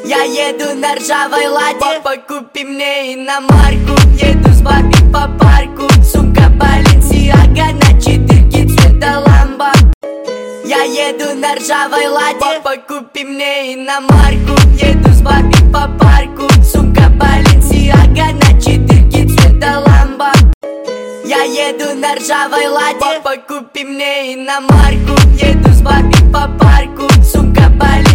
Я еду на ржавой ладе, папа, купи мне иномарку. Еду с бабой по парку, сумка Баленсиага, на четырке цвета ламбо. Я еду на ржавой ладе, папа, купи мне иномарку. Еду с бабой по парку, сумка Баленсиага, на четырке цвета ламбо. Я еду на ржавой ладе, папа, купи мне иномарку. Еду с бабой по парку, сумка Баленсиага.